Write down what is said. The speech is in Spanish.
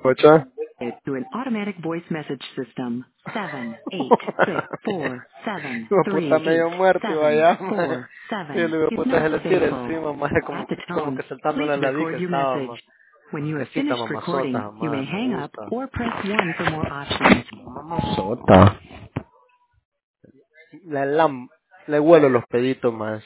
Pocha. To an automatic voice message system. 78647387747. Hijo de puta medio muerto y vaya. Y el hijo de Is puta not se le tira available. encima, más At como, the como tone, que saltándole please a la record dica your estaba, message. más. When you have Fresquita finished mamazota, recording, you may jamás, me hang up gusta. or press 1 for more options. Mamazota. Le huelo los peditos más.